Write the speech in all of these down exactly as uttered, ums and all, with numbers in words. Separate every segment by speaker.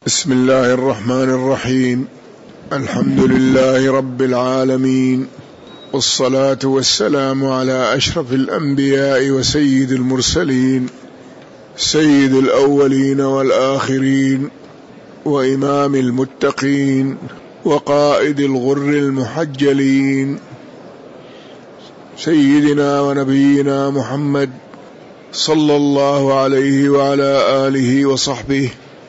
Speaker 1: بسم الله الرحمن الرحيم. الحمد لله رب العالمين، والصلاة والسلام على أشرف الأنبياء وسيد المرسلين، سيد الأولين والآخرين، وإمام المتقين، وقائد الغر المحجلين، سيدنا ونبينا محمد صلى الله عليه وعلى آله وصحبه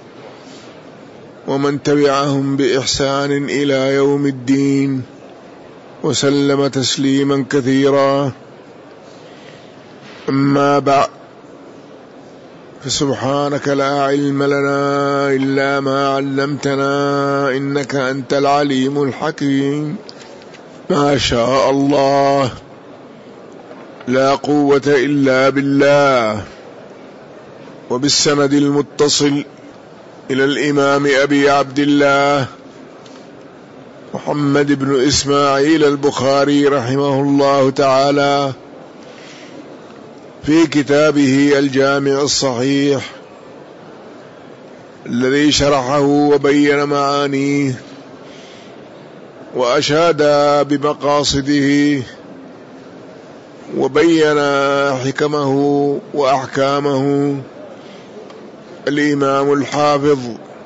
Speaker 1: ومن تبعهم بإحسان إلى يوم الدين، وسلم تسليما كثيرا. أما بعد، فسبحانك لا علم لنا إلا ما علمتنا إنك أنت العليم الحكيم. ما شاء الله، لا قوة إلا بالله. وبالسند المتصل إلى الإمام أبي عبد الله محمد بن إسماعيل البخاري رحمه الله تعالى في كتابه الجامع الصحيح الذي شرحه وبين معانيه وأشاد بمقاصده وبين حكمه وأحكامه الإمام الحافظ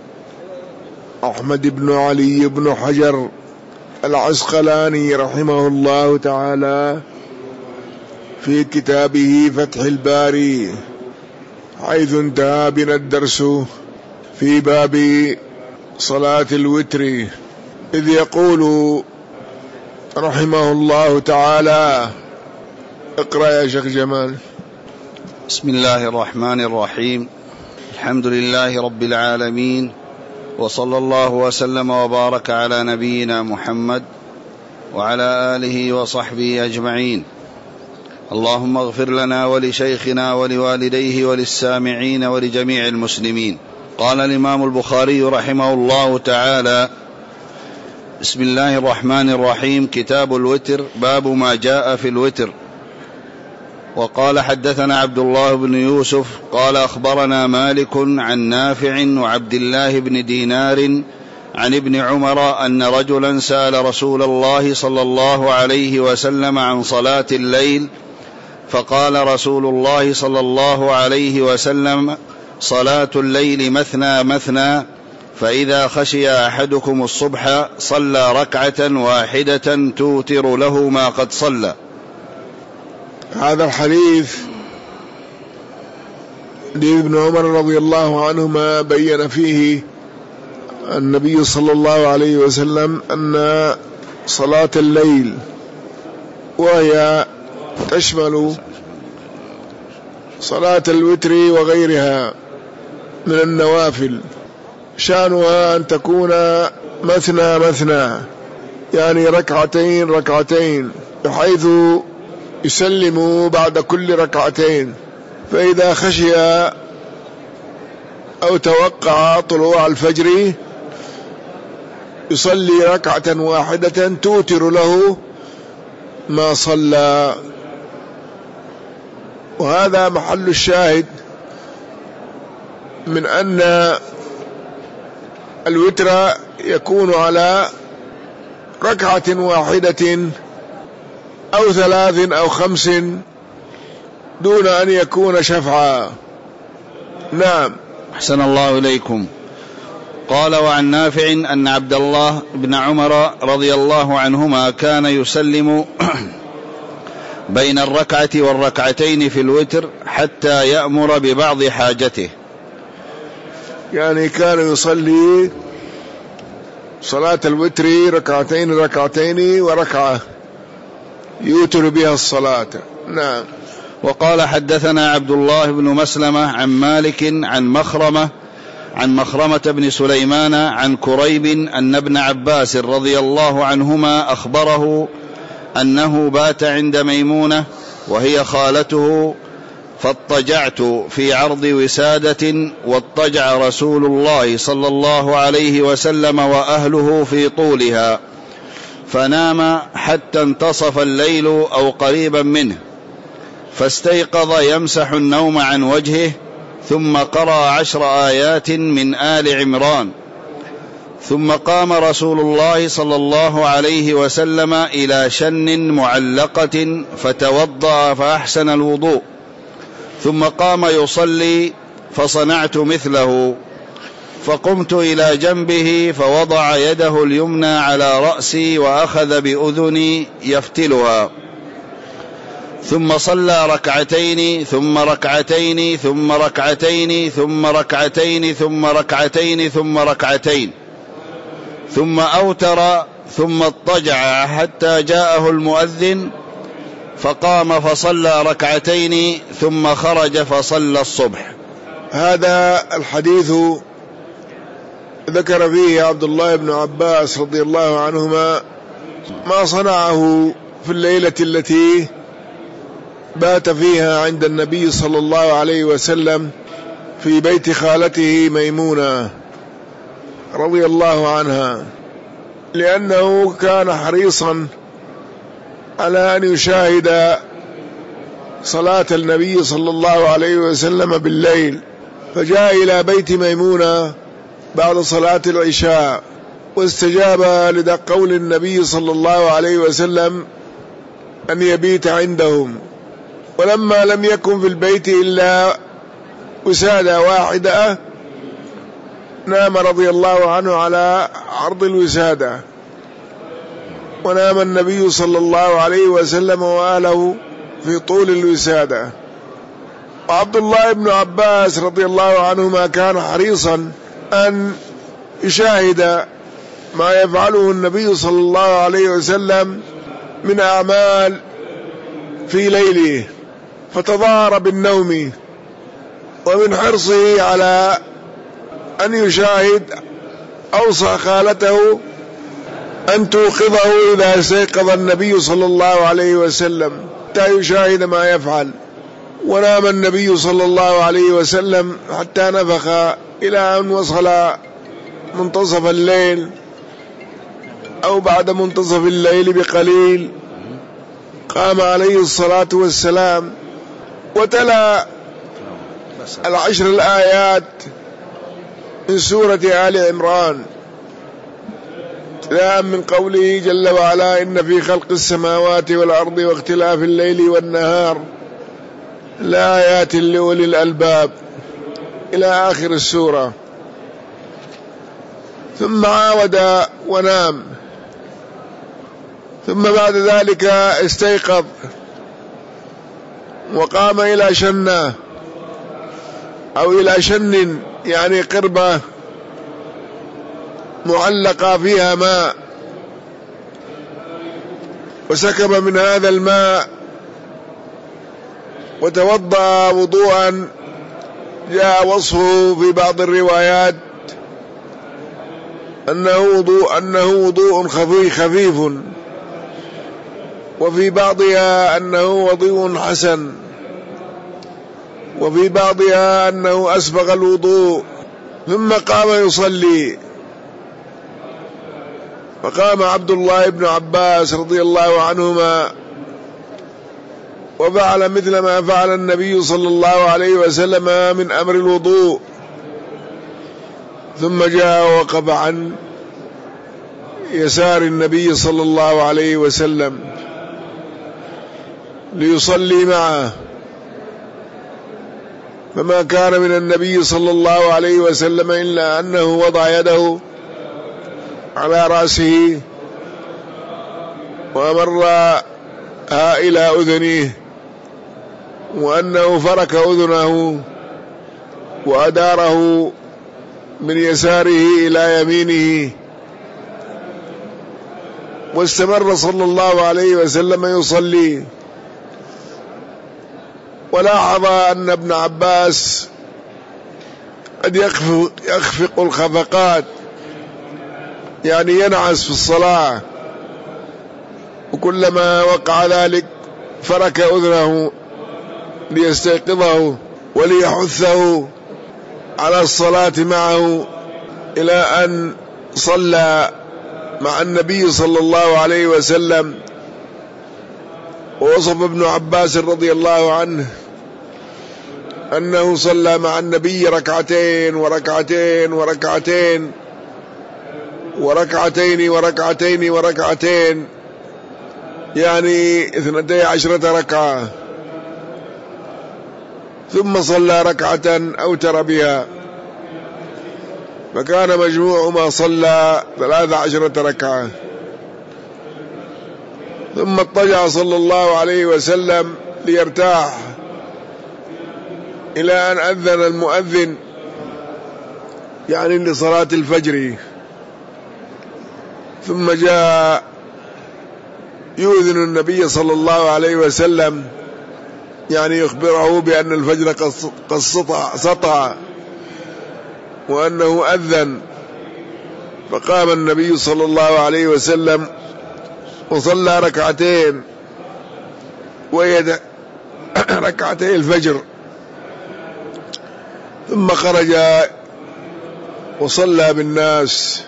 Speaker 1: أحمد بن علي بن حجر العسقلاني رحمه الله تعالى في كتابه فتح الباري، حيث انتهى بنا الدرس في باب صلاة الوتر، إذ يقول رحمه الله تعالى: اقرأ يا شيخ جمال.
Speaker 2: بسم الله الرحمن الرحيم. الحمد لله رب العالمين، وصلى الله وسلم وبارك على نبينا محمد وعلى آله وصحبه أجمعين. اللهم اغفر لنا ولشيخنا ولوالديه وللسامعين ولجميع المسلمين. قال الإمام البخاري رحمه الله تعالى: بسم الله الرحمن الرحيم. كتاب الوتر، باب ما جاء في الوتر. وقال: حدثنا عبد الله بن يوسف قال: أخبرنا مالك عن نافع وعبد الله بن دينار عن ابن عمر أن رجلا سأل رسول الله صلى الله عليه وسلم عن صلاة الليل، فقال رسول الله صلى الله عليه وسلم: صلاة الليل مثنى مثنى، فإذا خشي أحدكم الصبح صلى ركعة واحدة توتر له ما قد صلى.
Speaker 1: هذا الحديث لابن عمر رضي الله عنهما بين فيه النبي صلى الله عليه وسلم أن صلاة الليل، وهي تشمل صلاة الوتر وغيرها من النوافل، شأنها أن تكون مثنى مثنى، يعني ركعتين ركعتين، بحيث يسلم بعد كل ركعتين، فإذا خشي أو توقع طلوع الفجر يصلي ركعة واحدة توتر له ما صلى. وهذا محل الشاهد من أن الوتر يكون على ركعة واحدة أو ثلاث أو خمس دون أن يكون شفعا. نعم.
Speaker 2: أحسن الله إليكم. قال: وعن نافع أن عبد الله بن عمر رضي الله عنهما كان يسلم بين الركعة والركعتين في الوتر حتى يأمر ببعض حاجته،
Speaker 1: يعني كان يصلي صلاة الوتر ركعتين ركعتين وركعة يوتر بها الصلاة. نعم.
Speaker 2: وقال: حدثنا عبد الله بن مسلمة عن مالك عن مخرمة عن مخرمة بن سليمان عن كريب أن ابن عباس رضي الله عنهما أخبره أنه بات عند ميمونة وهي خالته، فاضطجعت في عرض وسادة، واضطجع رسول الله صلى الله عليه وسلم وأهله في طولها، فنام حتى انتصف الليل أو قريبا منه، فاستيقظ يمسح النوم عن وجهه، ثم قرأ عشر آيات من آل عمران، ثم قام رسول الله صلى الله عليه وسلم إلى شن معلقة فتوضأ فأحسن الوضوء، ثم قام يصلي فصنعت مثله، فقمت إلى جنبه فوضع يده اليمنى على رأسي وأخذ بأذني يفتلها، ثم صلى ركعتين ثم ركعتين ثم ركعتين ثم ركعتين ثم ركعتين ثم ركعتين ثم أوتر، ثم اضطجع حتى جاءه المؤذن فقام فصلى ركعتين ثم خرج فصلى الصبح.
Speaker 1: هذا الحديث ذكر فيه عبد الله بن عباس رضي الله عنهما ما صنعه في الليلة التي بات فيها عند النبي صلى الله عليه وسلم في بيت خالته ميمونة رضي الله عنها، لأنه كان حريصا على أن يشاهد صلاة النبي صلى الله عليه وسلم بالليل، فجاء إلى بيت ميمونة بعد صلاة العشاء واستجاب لقول النبي صلى الله عليه وسلم أن يبيت عندهم، ولما لم يكن في البيت إلا وسادة واحدة نام رضي الله عنه على عرض الوسادة، ونام النبي صلى الله عليه وسلم وآله في طول الوسادة. وعبد الله بن عباس رضي الله عنهما كان حريصا أن يشاهد ما يفعله النبي صلى الله عليه وسلم من أعمال في ليله، فتظاهر بالنوم، ومن حرصه على أن يشاهد أوصى خالته أن توقظه إذا استيقظ النبي صلى الله عليه وسلم حتى يشاهد ما يفعل، ونام النبي صلى الله عليه وسلم حتى نفخ إلى أن وصل منتصف الليل أو بعد منتصف الليل بقليل قام عليه الصلاة والسلام وتلا العشر الآيات من سورة آل عمران، ابتداء من قوله جل وعلا: إن في خلق السماوات والأرض واختلاف الليل والنهار لآيات لأولي الألباب إلى آخر السورة. ثم عاود ونام، ثم بعد ذلك استيقظ وقام إلى شنة أو إلى شن، يعني قربة معلقة فيها ماء، وسكب من هذا الماء وتوضأ وضوءا جاء وصفه في بعض الروايات أنه وضوء أنه وضوء خفيف، وفي بعضها أنه وضوء حسن، وفي بعضها أنه أسبغ الوضوء، ثم قام يصلي. فقام عبد الله بن عباس رضي الله عنهما وفعل مثل ما فعل النبي صلى الله عليه وسلم من أمر الوضوء، ثم جاء ووقف عن يسار النبي صلى الله عليه وسلم ليصلي معه، فما كان من النبي صلى الله عليه وسلم إلا أنه وضع يده على رأسه وأمرها إلى أذنه، وأنه فرك أذنه وأداره من يساره إلى يمينه، واستمر صلى الله عليه وسلم يصلي. ولاحظ أن ابن عباس قد يخفق الخفقات، يعني ينعس في الصلاة، وكلما وقع ذلك فرك أذنه ليستيقظه وليحثه على الصلاة معه، إلى أن صلى مع النبي صلى الله عليه وسلم. ووصف ابن عباس رضي الله عنه أنه صلى مع النبي ركعتين وركعتين وركعتين وركعتين وركعتين وركعتين، يعني اثنتي عشرة ركعة، ثم صلى ركعة أوتر بها، فكان مجموع ما صلى ثلاث عشرة ركعة. ثم اضطجع صلى الله عليه وسلم ليرتاح إلى أن أذن المؤذن، يعني لصلاة الفجر، ثم جاء يؤذن النبي صلى الله عليه وسلم، يعني يخبره بأن الفجر قد سطع وأنه أذن. فقام النبي صلى الله عليه وسلم وصلى ركعتين ويد ركعتي الفجر، ثم خرج وصلى بالناس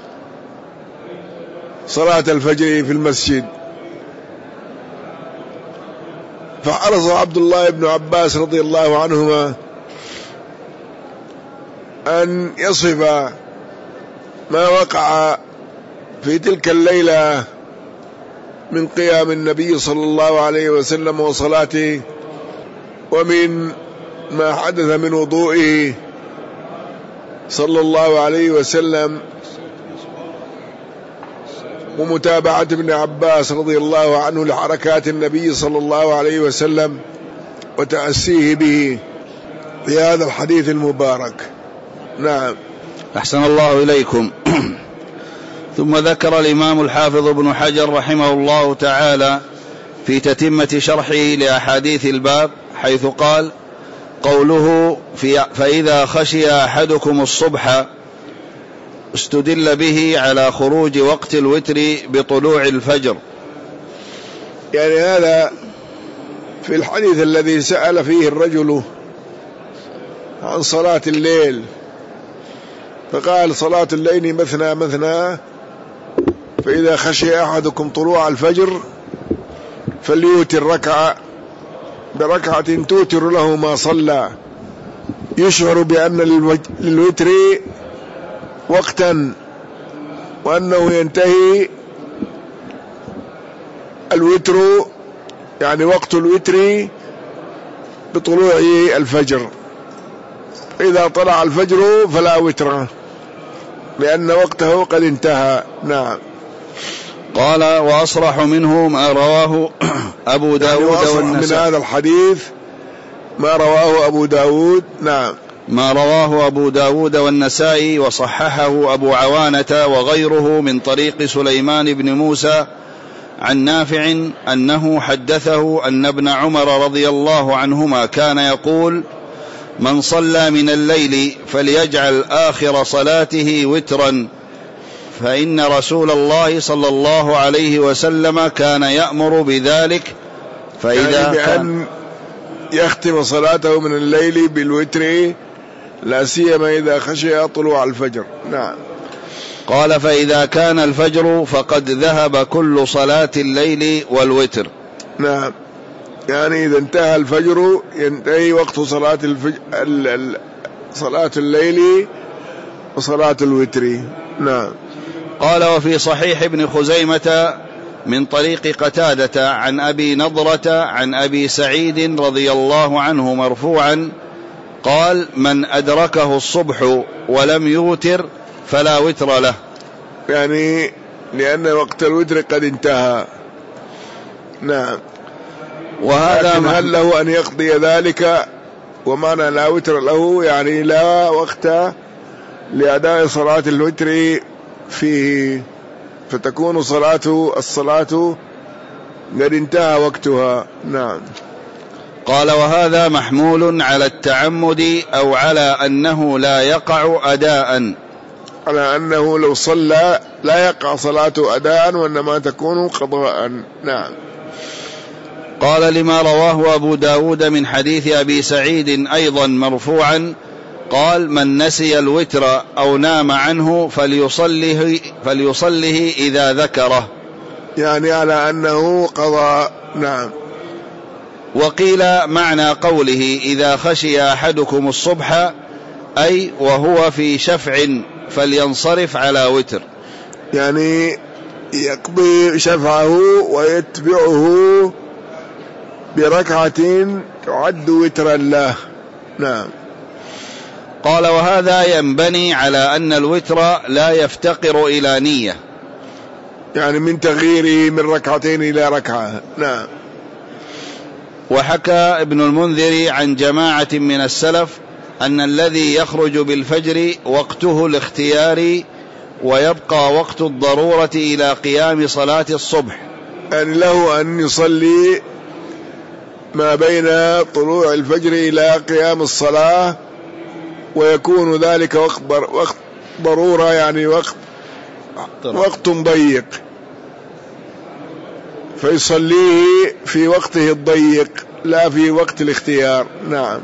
Speaker 1: صلاة الفجر في المسجد. فعرض عبد الله بن عباس رضي الله عنهما أن يصف ما وقع في تلك الليلة من قيام النبي صلى الله عليه وسلم وصلاته، ومن ما حدث من وضوئه صلى الله عليه وسلم، ومتابعة ابن عباس رضي الله عنه لحركات النبي صلى الله عليه وسلم وتأسيه به في هذا الحديث المبارك. نعم.
Speaker 2: أحسن الله إليكم. ثم ذكر الإمام الحافظ ابن حجر رحمه الله تعالى في تتمة شرحه لأحاديث الباب حيث قال: قوله في فإذا خشي أحدكم الصبح استدل به على خروج وقت الوتر بطلوع الفجر.
Speaker 1: يعني هذا في الحديث الذي سأل فيه الرجل عن صلاة الليل، فقال: صلاة الليل مثنى مثنى، فإذا خشي أحدكم طلوع الفجر فليوتر ركعة بركعة توتر له ما صلى، يشعر بأن للوتر وقتا، وأنه ينتهي الوتر، يعني وقت الوتر بطلوع الفجر. إذا طلع الفجر فلا وتر، لأن وقته قد انتهى. نعم.
Speaker 2: قال: وأصرح منه ما رواه أبو داود
Speaker 1: يعني والنسائي. من هذا الحديث ما رواه أبو داود. نعم.
Speaker 2: ما رواه أبو داود والنسائي وصححه أبو عوانة وغيره من طريق سليمان بن موسى عن نافع أنه حدثه أن ابن عمر رضي الله عنهما كان يقول: من صلى من الليل فليجعل آخر صلاته وترا، فإن رسول الله صلى الله عليه وسلم كان يأمر بذلك. فإذا
Speaker 1: يعني بأن يختم صلاته من الليل بالوتر، لا سيما إذا خشي طلوع الفجر. نعم.
Speaker 2: قال: فإذا كان الفجر فقد ذهب كل صلاة الليل والوتر.
Speaker 1: نعم. يعني إذا انتهى الفجر ينتهي وقت صلاة الفجر، صلاة الليل وصلاة الوتر. نعم.
Speaker 2: قال: وفي صحيح ابن خزيمة من طريق قتادة عن أبي نضرة عن أبي سعيد رضي الله عنه مرفوعا قال: من أدركه الصبح ولم يوتر فلا وتر له.
Speaker 1: يعني لأن وقت الوتر قد انتهى. نعم. وهذا هل له أن يقضي ذلك؟ ومعنى لا وتر له يعني لا وقت لأداء صلاة الوتر فيه، فتكون صلاة الصلاة قد انتهى وقتها. نعم.
Speaker 2: قال: وهذا محمول على التعمد أو على أنه لا يقع أداء،
Speaker 1: على أنه لو صلى لا يقع صلاته أداء وإنما تكون قضاء. نعم.
Speaker 2: قال: لما رواه أبو داود من حديث أبي سعيد أيضا مرفوعا قال: من نسي الوتر أو نام عنه فليصله, فليصله إذا ذكره،
Speaker 1: يعني على أنه قضاء. نعم.
Speaker 2: وقيل معنى قوله إذا خشي أحدكم الصبح أي وهو في شفع فلينصرف على وتر،
Speaker 1: يعني يقضي شفعه ويتبعه بركعة تعد وترا له. نعم.
Speaker 2: قال وهذا ينبني على أن الوتر لا يفتقر إلى نية،
Speaker 1: يعني من تغييره من ركعتين إلى ركعة. نعم.
Speaker 2: وحكى ابن المنذر عن جماعة من السلف أن الذي يخرج بالفجر وقته الاختياري ويبقى وقت الضرورة إلى قيام صلاة الصبح،
Speaker 1: يعني له أن يصلي ما بين طلوع الفجر إلى قيام الصلاة، ويكون ذلك وقت وقت ضرورة، يعني وقت وقت ضيق، فيصليه في وقته الضيق لا في وقت الاختيار. نعم.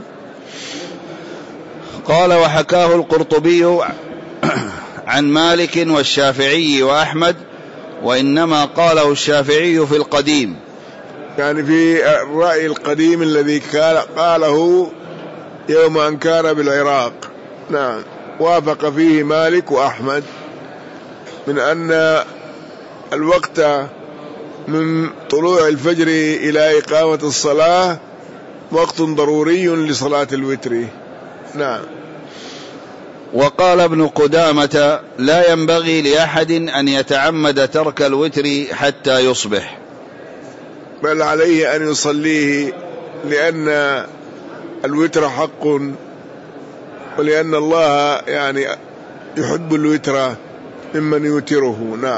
Speaker 2: قال وحكاه القرطبي عن مالك والشافعي وأحمد، وإنما قاله الشافعي في القديم،
Speaker 1: يعني في الرأي القديم الذي قاله يوم أن كان بالعراق. نعم. وافق فيه مالك وأحمد من أن الوقت من طلوع الفجر إلى إقامة الصلاة وقت ضروري لصلاة الوتر. نعم.
Speaker 2: وقال ابن قدامة لا ينبغي لأحد أن يتعمد ترك الوتر حتى يصبح،
Speaker 1: بل عليه أن يصليه، لأن الوتر حق، ولأن الله يعني يحب الوتر ممن يوتره. نعم.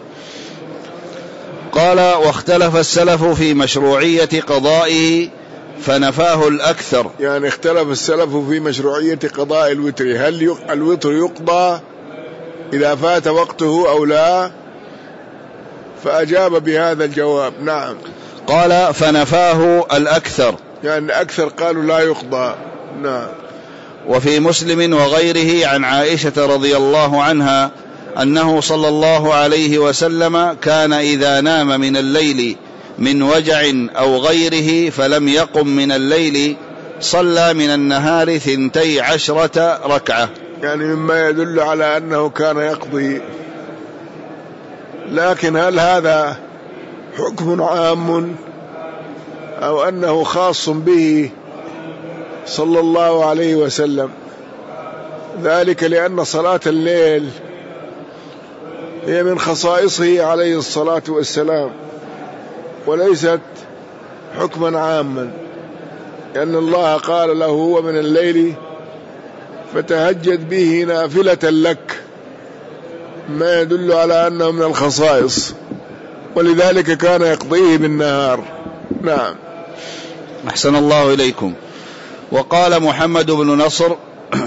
Speaker 2: قال واختلف السلف في مشروعية قضائه فنفاه الأكثر،
Speaker 1: يعني اختلف السلف في مشروعية قضاء الوتر، هل الوتر يقضى إذا فات وقته أو لا؟ فأجاب بهذا الجواب. نعم.
Speaker 2: قال فنفاه الأكثر،
Speaker 1: يعني أكثر قالوا لا يقضى. نعم.
Speaker 2: وفي مسلم وغيره عن عائشة رضي الله عنها أنه صلى الله عليه وسلم كان إذا نام من الليل من وجع أو غيره فلم يقم من الليل صلى من النهار ثنتي عشرة ركعة،
Speaker 1: يعني مما يدل على أنه كان يقضي. لكن هل هذا حكم عام أو أنه خاص به صلى الله عليه وسلم؟ ذلك لأن صلاة الليل هي من خصائصه عليه الصلاة والسلام، وليست حكما عاما، لأن الله قال له ومن الليل فتهجد به نافلة لك، ما يدل على أنه من الخصائص، ولذلك كان يقضيه بالنهار. نعم.
Speaker 2: أحسن الله إليكم. وقال محمد بن نصر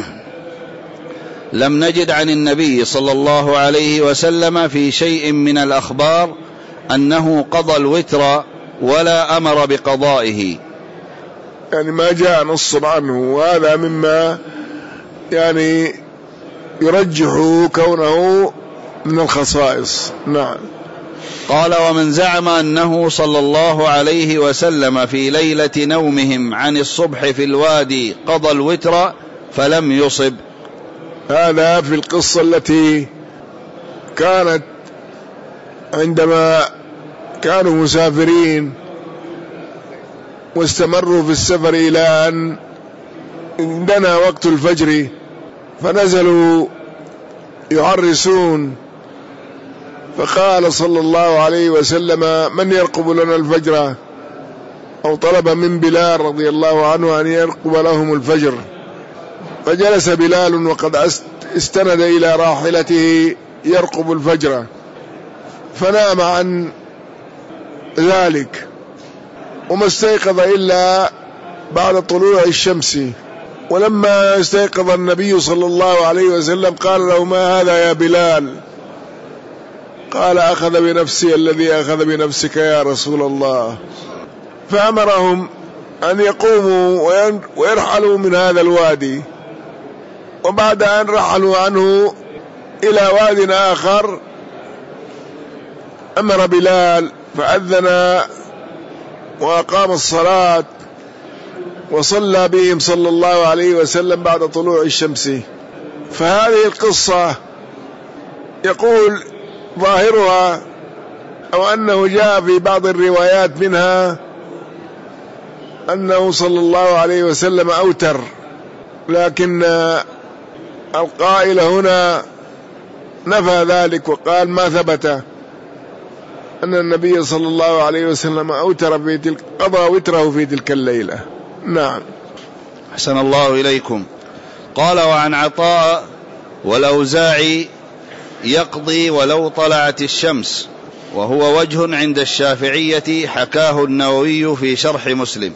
Speaker 2: لم نجد عن النبي صلى الله عليه وسلم في شيء من الأخبار أنه قضى الوتر ولا أمر بقضائه،
Speaker 1: يعني ما جاء نص عنه، وهذا مما يعني يرجح كونه من الخصائص. نعم.
Speaker 2: قال ومن زعم أنه صلى الله عليه وسلم في ليلة نومهم عن الصبح في الوادي قضى الوتر فلم يصب.
Speaker 1: هذا في القصة التي كانت عندما كانوا مسافرين واستمروا في السفر إلى أن دنا وقت الفجر، فنزلوا يعرسون، فقال صلى الله عليه وسلم من يرقب لنا الفجر، أو طلب من بلال رضي الله عنه أن يرقب لهم الفجر، فجلس بلال وقد استند إلى راحلته يرقب الفجر، فنام عن ذلك وما استيقظ إلا بعد طلوع الشمس. ولما استيقظ النبي صلى الله عليه وسلم قال له ما هذا يا بلال؟ قال أخذ بنفسي الذي أخذ بنفسك يا رسول الله. فأمرهم أن يقوموا ويرحلوا من هذا الوادي، وبعد أن رحلوا عنه إلى واد آخر أمر بلال فأذن وأقام الصلاة وصلى بهم صلى الله عليه وسلم بعد طلوع الشمس. فهذه القصة يقول ظاهرها أو أنه جاء في بعض الروايات منها أنه صلى الله عليه وسلم أوتر، لكن القائل هنا نفى ذلك وقال ما ثبت أن النبي صلى الله عليه وسلم أوتر في تلك قضى وتره في تلك الليلة. نعم.
Speaker 2: أحسن الله إليكم. قال وعن عطاء والأوزاعي يقضي ولو طلعت الشمس، وهو وجه عند الشافعية حكاه النووي في شرح مسلم.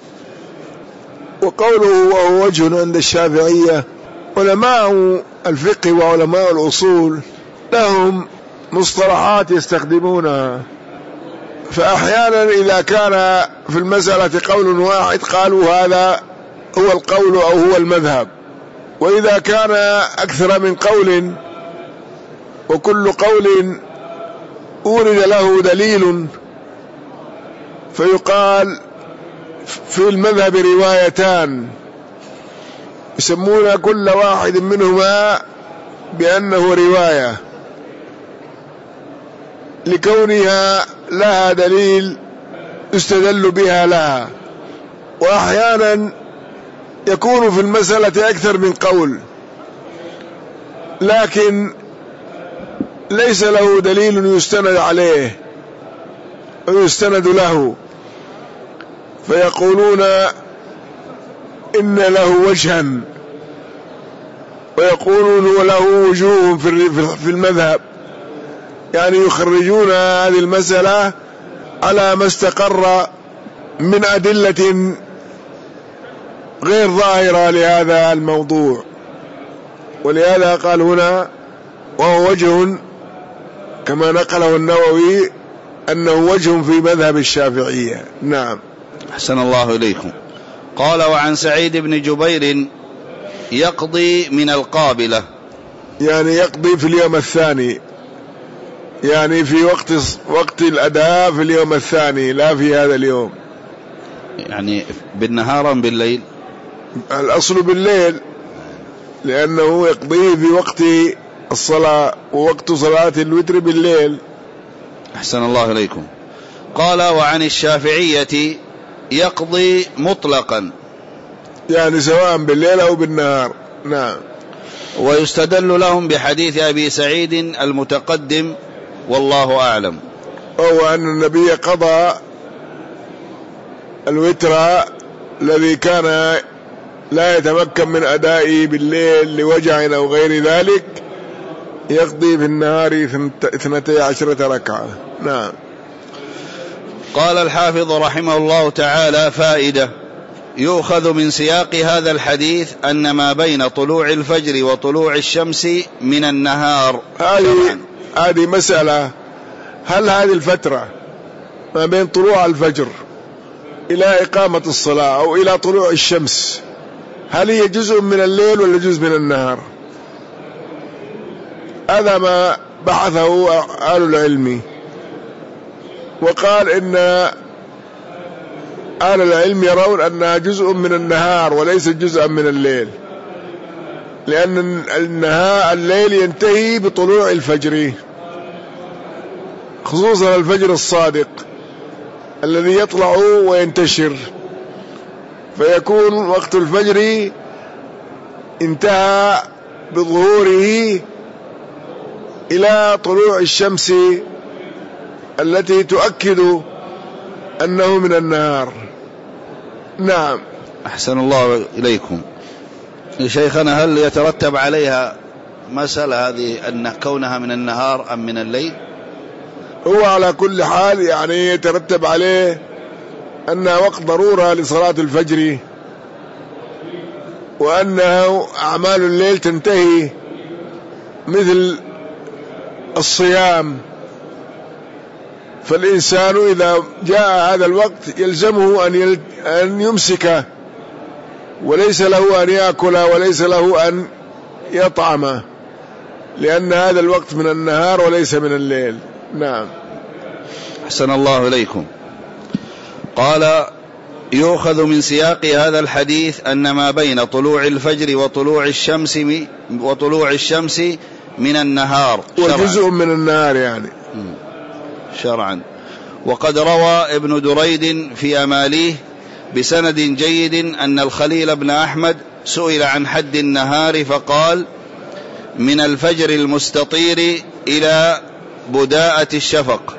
Speaker 1: وقوله وهو وجه عند الشافعية، علماء الفقه وعلماء الأصول لهم مصطلحات يستخدمونها، فأحيانا إذا كان في المسألة قول واحد قالوا هذا هو القول أو هو المذهب، وإذا كان أكثر من قول وكل قول أورد له دليل فيقال في المذهب روايتان، يسمون كل واحد منهما بأنه رواية لكونها لها دليل يستدل بها لها. وأحيانا يكون في المسألة أكثر من قول لكن ليس له دليل يستند عليه ويستند له، فيقولون إن له وجها، ويقولون له وجوه في المذهب، يعني يخرجون هذه المسألة على ما استقر من أدلة غير ظاهرة لهذا الموضوع. ولهذا قال هنا وهو وجه كما نقله النووي أنه وجه في مذهب الشافعية. نعم.
Speaker 2: أحسن الله إليكم. قال وعن سعيد بن جبير يقضي من القابلة،
Speaker 1: يعني يقضي في اليوم الثاني، يعني في وقت وقت الأداء في اليوم الثاني لا في هذا اليوم.
Speaker 2: يعني بالنهار أم بالليل؟
Speaker 1: الأصل بالليل، لأنه يقضيه في وقت الصلاة، ووقت صلاة الوتر بالليل.
Speaker 2: أحسن الله إليكم. قال وعن الشافعية يقضي مطلقا،
Speaker 1: يعني سواء بالليل أو بالنهار. نعم.
Speaker 2: ويستدل لهم بحديث أبي سعيد المتقدم والله أعلم،
Speaker 1: وهو أن النبي قضى الوتر الذي كان لا يتمكن من أدائه بالليل لوجع أو غير ذلك، يقضي في النهار اثنتي عشرة ركعة. نعم.
Speaker 2: قال الحافظ رحمه الله تعالى فائدة: يؤخذ من سياق هذا الحديث أن ما بين طلوع الفجر وطلوع الشمس من النهار.
Speaker 1: هذه هذه مسألة، هل هذه الفترة ما بين طلوع الفجر إلى إقامة الصلاة أو إلى طلوع الشمس هل هي جزء من الليل ولا جزء من النهار؟ هذا ما بحثه أهل العلم، وقال إن أهل العلم يرون أنها جزء من النهار وليس جزءا من الليل، لأن النهار الليل ينتهي بطلوع الفجر، خصوصا الفجر الصادق الذي يطلع وينتشر، فيكون وقت الفجر انتهى بظهوره إلى طلوع الشمس التي تؤكد أنه من النهار. نعم.
Speaker 2: أحسن الله إليكم. شيخنا، هل يترتب عليها مسألة هذه أن كونها من النهار أم من الليل؟
Speaker 1: هو على كل حال يعني يترتب عليه أنها وقت ضرورة لصلاة الفجر، وأنه أعمال الليل تنتهي مثل الصيام، فالإنسان إذا جاء هذا الوقت يلزمه أن أن يمسك، وليس له أن يأكل وليس له أن يطعم، لأن هذا الوقت من النهار وليس من الليل. نعم.
Speaker 2: أحسن الله إليكم. قال: يؤخذ من سياق هذا الحديث أن ما بين طلوع الفجر وطلوع الشمس وطلوع الشمس من النهار
Speaker 1: وجزء من النهار يعني
Speaker 2: شرعا. وقد روى ابن دريد في أماليه بسند جيد أن الخليل بن أحمد سئل عن حد النهار فقال: من الفجر المستطير إلى بداءة الشفق.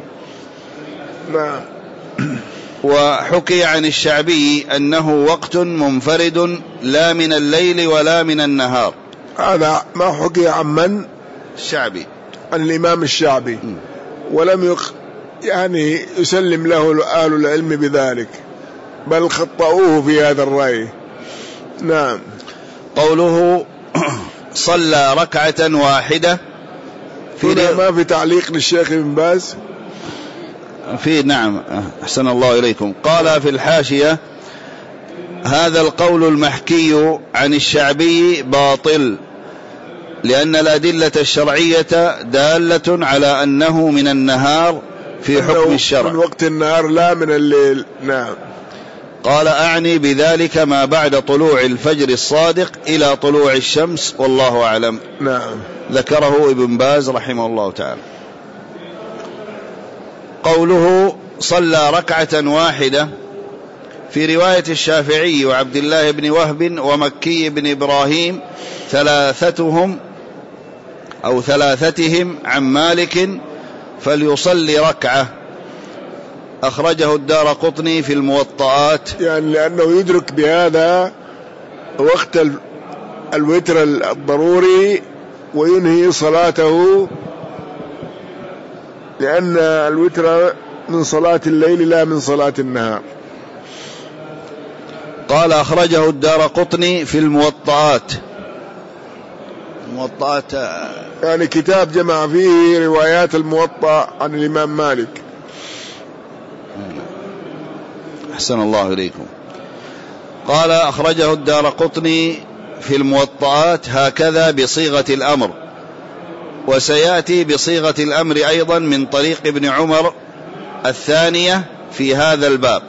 Speaker 1: نعم.
Speaker 2: وحكي عن الشعبي أنه وقت منفرد لا من الليل ولا من النهار.
Speaker 1: هذا ما حكي عن من؟
Speaker 2: الشعبي،
Speaker 1: عن الإمام الشعبي. م. ولم يق يعني يسلم له أهل العلم بذلك، بل خطأوه في هذا الرأي. نعم.
Speaker 2: قوله صلى ركعة واحدة
Speaker 1: في ما في تعليق للشيخ ابن باز
Speaker 2: في نعم أحسن الله إليكم. قال في الحاشية: هذا القول المحكي عن الشعبي باطل، لأن الأدلة الشرعية دالة على أنه من النهار في حكم الشرع،
Speaker 1: من وقت النهار لا من الليل. نعم.
Speaker 2: قال: أعني بذلك ما بعد طلوع الفجر الصادق إلى طلوع الشمس، والله أعلم.
Speaker 1: نعم.
Speaker 2: ذكره ابن باز رحمه الله تعالى. قوله صلى ركعة واحدة في رواية الشافعي وعبد الله بن وهب ومكي بن إبراهيم ثلاثتهم أو ثلاثتهم عن مالك فليصلي ركعة، أخرجه الدارقطني في الموطئات.
Speaker 1: يعني لأنه يدرك بهذا وقت الوتر الضروري وينهي صلاته، لأن الوتر من صلاة الليل لا من صلاة النهار.
Speaker 2: قال: أخرجه الدارقطني في الموطئات. الموطئات
Speaker 1: يعني كتاب جمع فيه روايات الموطأ عن الإمام مالك.
Speaker 2: أحسن الله إليكم. قال: أخرجه الدارقطني في الموطئات هكذا بصيغة الأمر، وسيأتي بصيغة الأمر أيضا من طريق ابن عمر الثانية في هذا الباب.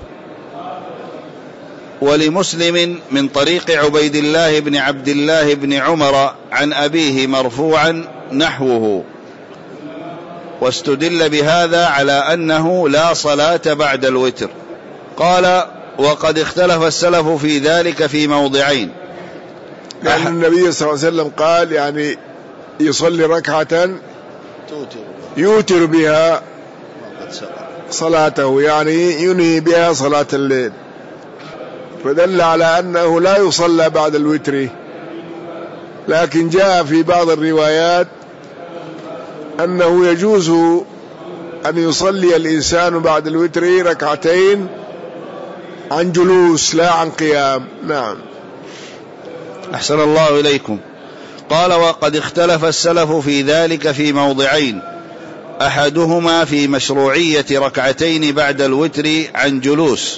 Speaker 2: ولمسلم من طريق عبيد الله بن عبد الله بن عمر عن أبيه مرفوعا نحوه، واستدل بهذا على أنه لا صلاة بعد الوتر. قال: وقد اختلف السلف في ذلك في موضعين،
Speaker 1: لأن النبي صلى الله عليه وسلم قال يعني يصلي ركعة يوتر بها صلاته، يعني ينهي بها صلاة الليل، فدل على أنه لا يصلى بعد الوتر. لكن جاء في بعض الروايات أنه يجوز أن يصلي الإنسان بعد الوتر ركعتين عن جلوس لا عن قيام. نعم.
Speaker 2: أحسن الله إليكم. قال: وقد اختلف السلف في ذلك في موضعين، أحدهما في مشروعية ركعتين بعد الوتر عن جلوس،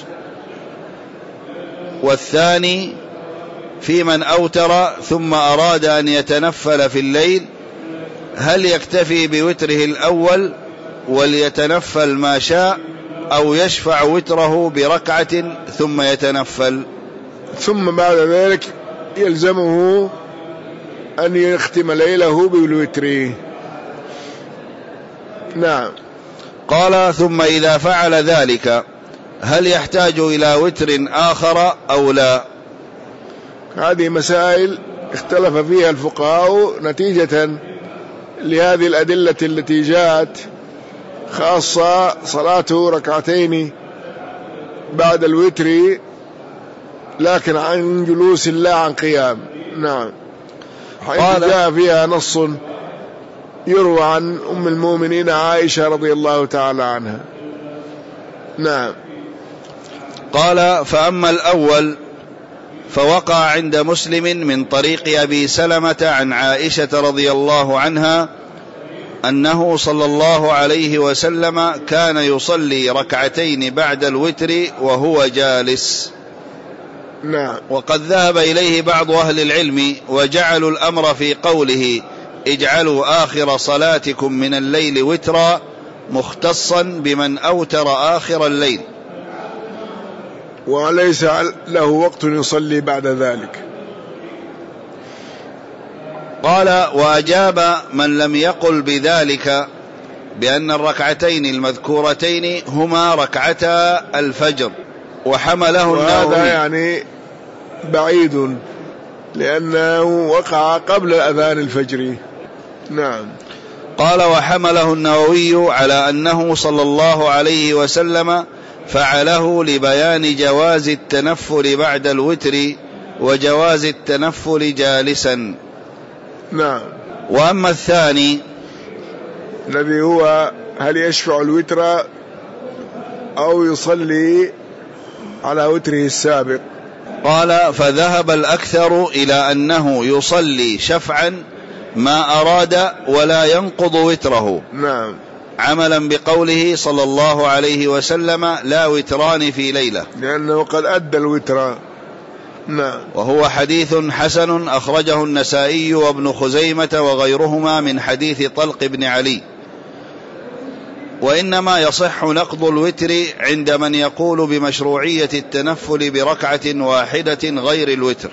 Speaker 2: والثاني في من أوتر ثم أراد أن يتنفل في الليل، هل يكتفي بوتره الأول وليتنفل ما شاء، أو يشفع وتره بركعة ثم يتنفل،
Speaker 1: ثم بعد ذلك يلزمه أن يختم ليله بالوتر. نعم.
Speaker 2: قال: ثم إذا فعل ذلك هل يحتاج إلى وتر آخر أو لا؟
Speaker 1: هذه مسائل اختلف فيها الفقهاء نتيجة لهذه الأدلة التي جاءت، خاصة صلاته ركعتين بعد الوتر لكن عن جلوس لا عن قيام. نعم. حيث جاء فيها نص يروى عن أم المؤمنين عائشة رضي الله تعالى عنها. نعم.
Speaker 2: قال: فأما الأول فوقع عند مسلم من طريق أبي سلمة عن عائشة رضي الله عنها أنه صلى الله عليه وسلم كان يصلي ركعتين بعد الوتر وهو جالس.
Speaker 1: نعم.
Speaker 2: وقد ذهب إليه بعض أهل العلم وجعلوا الأمر في قوله اجعلوا آخر صلاتكم من الليل وترا مختصا بمن أوتر آخر الليل،
Speaker 1: وليس له وقت يصلي بعد ذلك.
Speaker 2: قال: وأجاب من لم يقل بذلك بأن الركعتين المذكورتين هما ركعتا الفجر، وحمله النووي.
Speaker 1: وهذا يعني بعيد لأنه وقع قبل الأذان الفجري. نعم.
Speaker 2: قال: وحمله النووي على أنه صلى الله عليه وسلم فعله لبيان جواز التنفل بعد الوتر وجواز التنفل جالسا.
Speaker 1: نعم.
Speaker 2: وأما الثاني
Speaker 1: الذي هو هل يشفع الوتر أو يصلي على وتره السابق،
Speaker 2: قال: فذهب الأكثر إلى أنه يصلي شفعا ما أراد ولا ينقض وتره.
Speaker 1: نعم.
Speaker 2: عملا بقوله صلى الله عليه وسلم: لا وتران في ليلة،
Speaker 1: لأنه قد أدى الوتر. نعم.
Speaker 2: وهو حديث حسن أخرجه النسائي وابن خزيمة وغيرهما من حديث طلق بن علي. وإنما يصح نقض الوتر عند من يقول بمشروعية التنفل بركعة واحدة غير الوتر.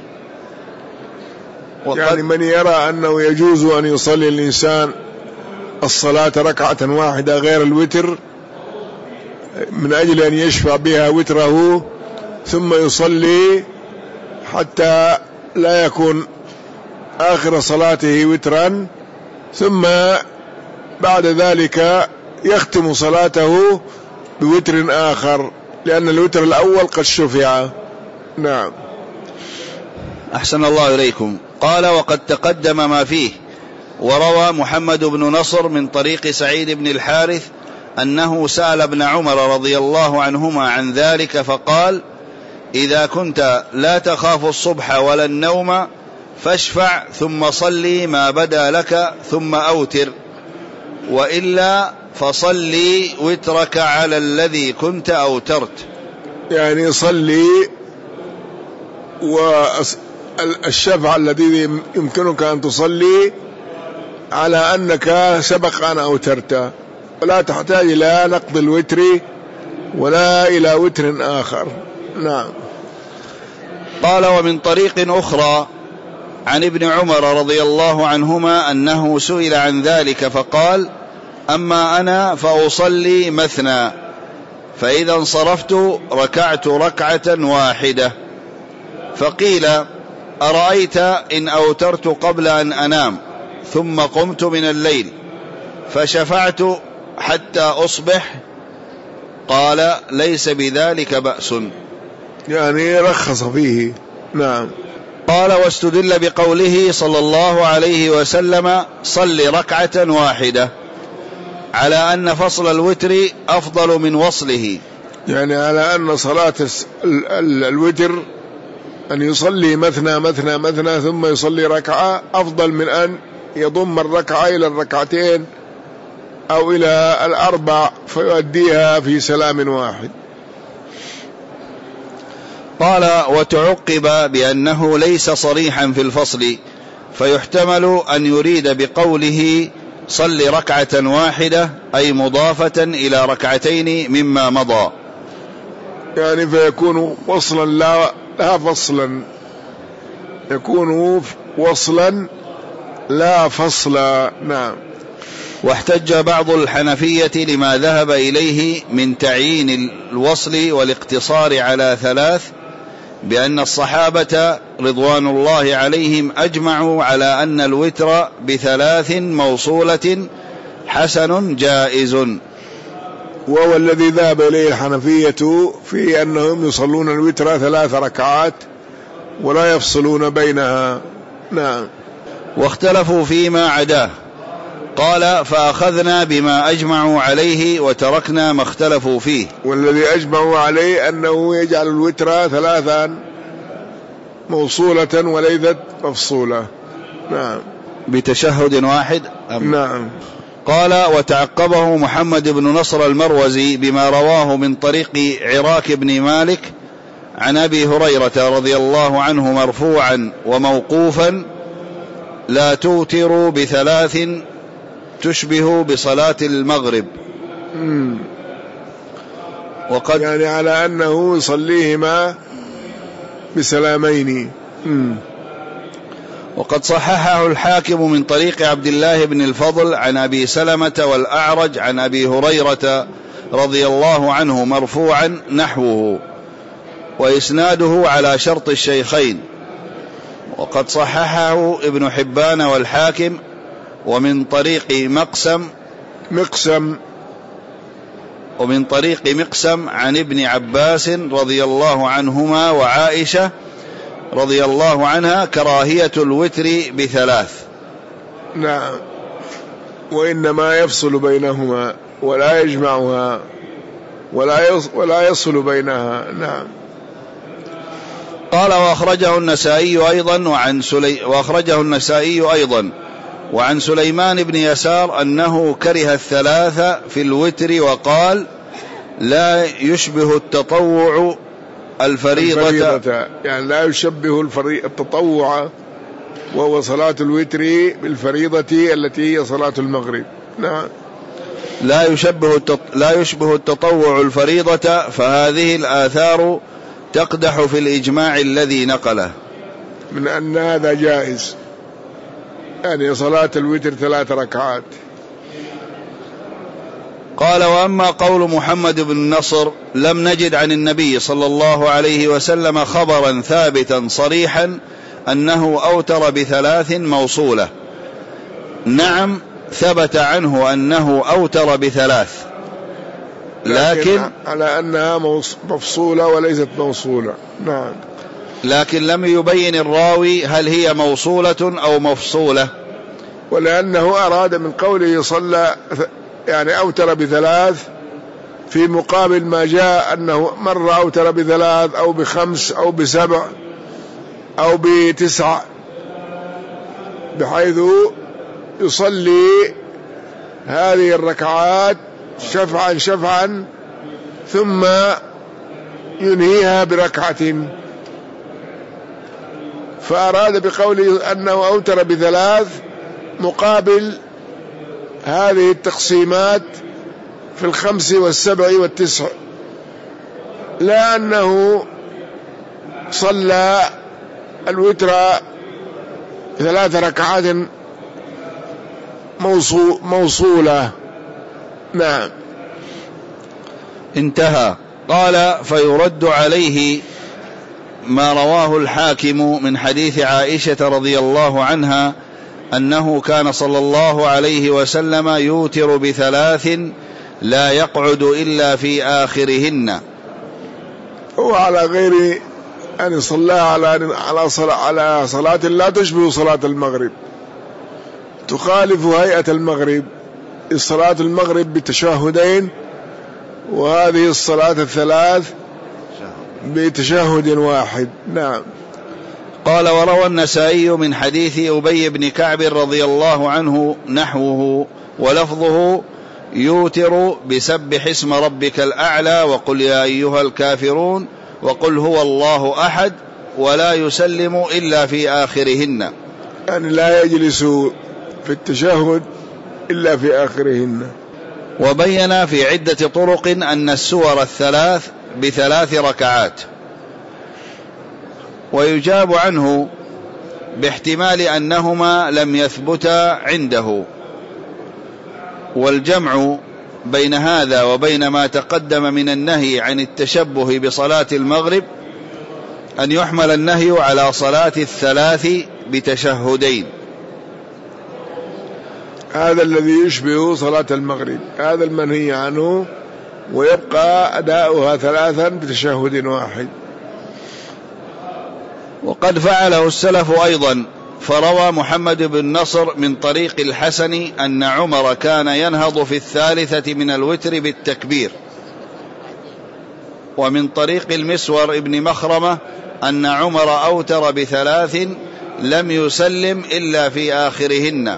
Speaker 1: يعني من يرى أنه يجوز أن يصلي الإنسان الصلاة ركعة واحدة غير الوتر من أجل أن يشفع بها وتره ثم يصلي حتى لا يكون آخر صلاته وترا، ثم بعد ذلك يختم صلاته بوتر آخر لأن الوتر الأول قد شفع. نعم.
Speaker 2: أحسن الله إليكم. قال: وقد تقدم ما فيه. وروى محمد بن نصر من طريق سعيد بن الحارث أنه سأل ابن عمر رضي الله عنهما عن ذلك فقال: إذا كنت لا تخاف الصبح ولا النوم فاشفع ثم صلي ما بدا لك ثم أوتر، وإلا فصلي وترك على الذي كنت أوترت.
Speaker 1: يعني صلي والشفع الذي يمكنك أن تصلي على أنك سبق أن أوترت، ولا تحتاج إلى نقض الوتر ولا إلى وتر آخر. نعم.
Speaker 2: قال: ومن طريق أخرى عن ابن عمر رضي الله عنهما أنه سئل عن ذلك فقال: أما أنا فأصلي مثنى، فإذا انصرفت ركعت ركعة واحدة. فقيل: أرأيت إن أوترت قبل أن أنام ثم قمت من الليل فشفعت حتى أصبح؟ قال: ليس بذلك بأس.
Speaker 1: يعني رخص فيه. نعم.
Speaker 2: قال: واستدل بقوله صلى الله عليه وسلم: صل ركعة واحدة، على أن فصل الوتر أفضل من وصله،
Speaker 1: يعني على أن صلاة الوتر أن يصلي مثنى مثنى مثنى ثم يصلي ركعة أفضل من أن يضم الركعة إلى الركعتين أو إلى الأربع فيؤديها في سلام واحد.
Speaker 2: قال: وتعقب بأنه ليس صريحا في الفصل، فيحتمل أن يريد بقوله صل ركعة واحدة أي مضافة إلى ركعتين مما مضى،
Speaker 1: يعني فيكون وصلا لا, لا فصلا، يكون وصلا لا فصلا. نعم.
Speaker 2: واحتج بعض الحنفية لما ذهب إليه من تعيين الوصل والاقتصار على ثلاث بأن الصحابة رضوان الله عليهم أجمعوا على أن الوتر بثلاث موصولة حسن جائز،
Speaker 1: وهو الذي ذهب إليه الحنفية في أنهم يصلون الوتر ثلاث ركعات ولا يفصلون بينها. نعم.
Speaker 2: واختلفوا فيما عداه. قال: فأخذنا بما أجمعوا عليه وتركنا ما اختلفوا فيه.
Speaker 1: والذي أجمعوا عليه أنه يجعل الوتر ثلاثا موصولة وليست مفصولة. نعم.
Speaker 2: بتشهد واحد. أم.
Speaker 1: نعم.
Speaker 2: قال: وتعقبه محمد بن نصر المروزي بما رواه من طريق عراك بن مالك عن أبي هريرة رضي الله عنه مرفوعا وموقوفا: لا توتروا بثلاث تشبه بصلاة المغرب.
Speaker 1: وقد يعني على أنه يصليهما بسلامين. م.
Speaker 2: وقد صححه الحاكم من طريق عبد الله بن الفضل عن أبي سلمة والأعرج عن أبي هريرة رضي الله عنه مرفوعا نحوه، وإسناده على شرط الشيخين. وقد صححه ابن حبان والحاكم ومن طريق مقسم
Speaker 1: مقسم
Speaker 2: ومن طريق مقسم عن ابن عباس رضي الله عنهما وعائشة رضي الله عنها كراهية الوتر بثلاث.
Speaker 1: نعم، وإنما يفصل بينهما ولا يجمعها ولا يصل بينها. نعم.
Speaker 2: قال وأخرجه النسائي أيضا وعن سلي وأخرجه النسائي أيضا وعن سليمان بن يسار أنه كره الثلاثة في الوتر وقال لا يشبه التطوع الفريضة,
Speaker 1: الفريضة يعني لا يشبه التطوع وهو صلاة الوتر بالفريضة التي هي صلاة المغرب. نعم.
Speaker 2: لا يشبه لا يشبه التطوع الفريضة، فهذه الآثار تقدح في الإجماع الذي نقله
Speaker 1: من أن هذا جائز، يعني صلاة الوتر ثلاث ركعات.
Speaker 2: قال وأما قول محمد بن نصر لم نجد عن النبي صلى الله عليه وسلم خبرا ثابتا صريحا أنه أوتر بثلاث موصولة. نعم ثبت عنه أنه أوتر بثلاث، لكن, لكن
Speaker 1: على أنها مفصولة وليست موصولة. نعم.
Speaker 2: لكن لم يبين الراوي هل هي موصولة أو مفصولة،
Speaker 1: ولأنه أراد من قوله صلى يعني أوتر بثلاث في مقابل ما جاء أنه مرة أوتر بثلاث أو بخمس أو بسبع أو بتسع، بحيث يصلي هذه الركعات شفعا شفعا ثم ينهيها بركعة. فأراد بقوله أنه أوتر بثلاث مقابل هذه التقسيمات في الخمس والسبع والتسع، لا أنه صلى الوتر ثلاث ركعات موصولة. نعم.
Speaker 2: انتهى. قال فيرد عليه ما رواه الحاكم من حديث عائشة رضي الله عنها أنه كان صلى الله عليه وسلم يوتر بثلاث لا يقعد إلا في آخرهن.
Speaker 1: هو على غير أن صلى على على صلاة على صلاة لا تشبه صلاة المغرب، تخالف هيئة المغرب. الصلاة المغرب بتشهدين، وهذه الصلاة الثلاث بتشهد واحد. نعم.
Speaker 2: قال وروى النسائي من حديث أبي بن كعب رضي الله عنه نحوه ولفظه يوتر بسبح اسم ربك الأعلى وقل يا أيها الكافرون وقل هو الله أحد ولا يسلم إلا في آخرهن،
Speaker 1: يعني لا يجلس في التشهد إلا في آخرهن.
Speaker 2: وبين في عدة طرق أن السور الثلاث بثلاث ركعات. ويجاب عنه باحتمال أنهما لم يثبتا عنده. والجمع بين هذا وبين ما تقدم من النهي عن التشبه بصلاة المغرب أن يحمل النهي على صلاة الثلاث بتشهدين،
Speaker 1: هذا الذي يشبه صلاة المغرب، هذا المنهي عنه، ويبقى أداؤها ثلاثا بتشهد واحد.
Speaker 2: وقد فعله السلف أيضا، فروى محمد بن نصر من طريق الحسن أن عمر كان ينهض في الثالثة من الوتر بالتكبير، ومن طريق المسور ابن مخرمة أن عمر أوتر بثلاث لم يسلم إلا في آخرهن،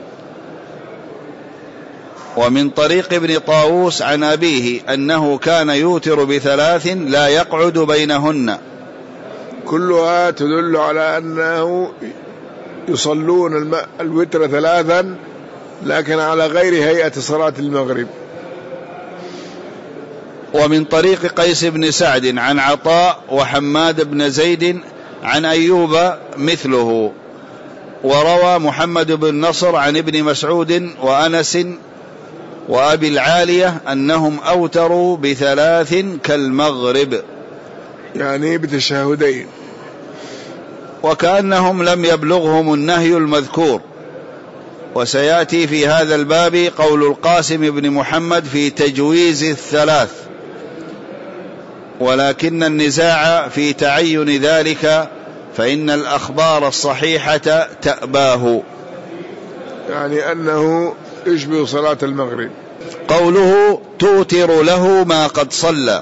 Speaker 2: ومن طريق ابن طاووس عن أبيه أنه كان يوتر بثلاث لا يقعد بينهن.
Speaker 1: كلها تدل على أنه يصلون الوتر ثلاثا لكن على غير هيئة صلاة المغرب.
Speaker 2: ومن طريق قيس بن سعد عن عطاء وحماد بن زيد عن أيوب مثله. وروى محمد بن نصر عن ابن مسعود وأنس وأبي العالية أنهم أوتروا بثلاث كالمغرب،
Speaker 1: يعني بتشهدين،
Speaker 2: وكأنهم لم يبلغهم النهي المذكور. وسيأتي في هذا الباب قول القاسم بن محمد في تجويز الثلاث، ولكن النزاع في تعين ذلك، فإن الأخبار الصحيحة تأباه،
Speaker 1: يعني أنه يشبه صلاة المغرب.
Speaker 2: قوله توتر له ما قد صلى،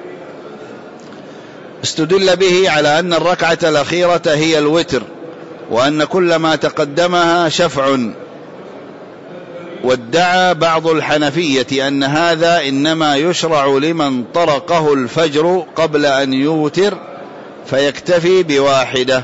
Speaker 2: استدل به على أن الركعة الأخيرة هي الوتر، وأن كل ما تقدمها شفع. وادعى بعض الحنفية أن هذا إنما يشرع لمن طرقه الفجر قبل أن يوتر فيكتفي بواحدة،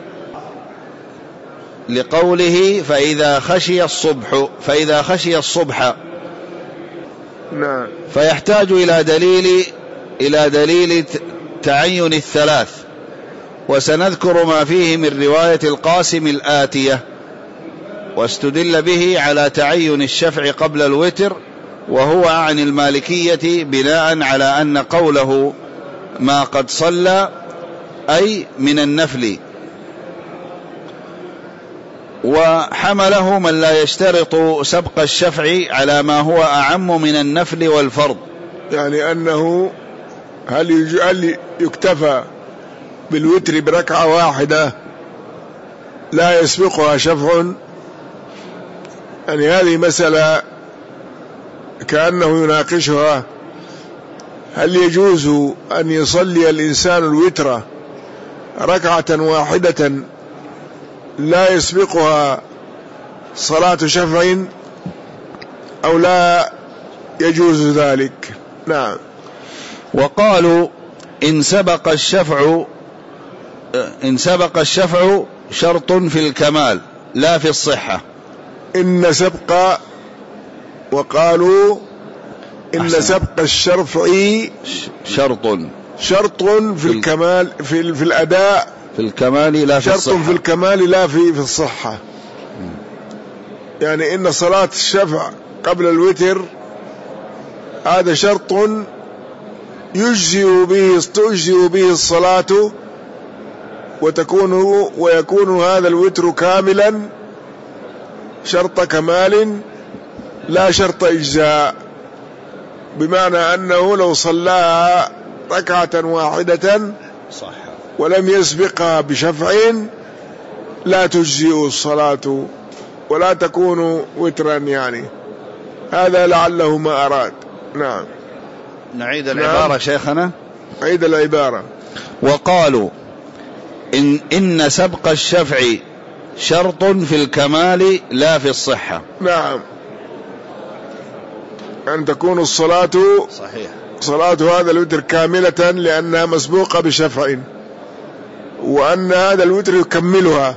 Speaker 2: لقوله فإذا خشي الصبح فإذا خشي الصبح
Speaker 1: نعم.
Speaker 2: فيحتاج إلى دليل إلى دليل تعين الثلاث، وسنذكر ما فيه من رواية القاسم الآتية. واستدل به على تعين الشفع قبل الوتر، وهو عن المالكية بناء على أن قوله ما قد صلى أي من النفل، وحمله من لا يشترط سبق الشفع على ما هو أعم من النفل والفرض،
Speaker 1: يعني أنه هل يكتفى بالوتر بركعة واحدة لا يسبقها شفع؟ يعني هذه مسألة كأنه يناقشها، هل يجوز أن يصلي الإنسان الوتر ركعة واحدة لا يسبقها صلاة شفع أو لا يجوز ذلك؟ نعم.
Speaker 2: وقالوا إن سبق الشفع إن سبق الشفع شرط في الكمال لا في الصحة.
Speaker 1: إن سبق وقالوا إن
Speaker 2: أحسن.
Speaker 1: سبق الشرف
Speaker 2: شرط
Speaker 1: شرط في الكمال في, في الأداء
Speaker 2: في الكمال لا في
Speaker 1: شرط
Speaker 2: الصحة.
Speaker 1: في الكمال لا في في الصحة. يعني إن صلاة الشفع قبل الوتر هذا شرط يجزئ به تجزئ به الصلاة، وتكون ويكون هذا الوتر كاملا شرط كمال لا شرط إجزاء، بمعنى أنه لو صلاها ركعة واحدة
Speaker 2: صح
Speaker 1: ولم يسبقها بشفع لا تجزئ الصلاة ولا تكون وترا، يعني هذا لعله ما أراد. نعم.
Speaker 2: نعيد العبارة. نعم. شيخنا
Speaker 1: عيد العبارة.
Speaker 2: وقالوا إن, إن سبق الشفع شرط في الكمال لا في الصحة.
Speaker 1: نعم، أن تكون الصلاة
Speaker 2: صحيح
Speaker 1: صلاة هذا الوتر كاملة لأنها مسبوقة بشفع، وأن هذا الوتر يكملها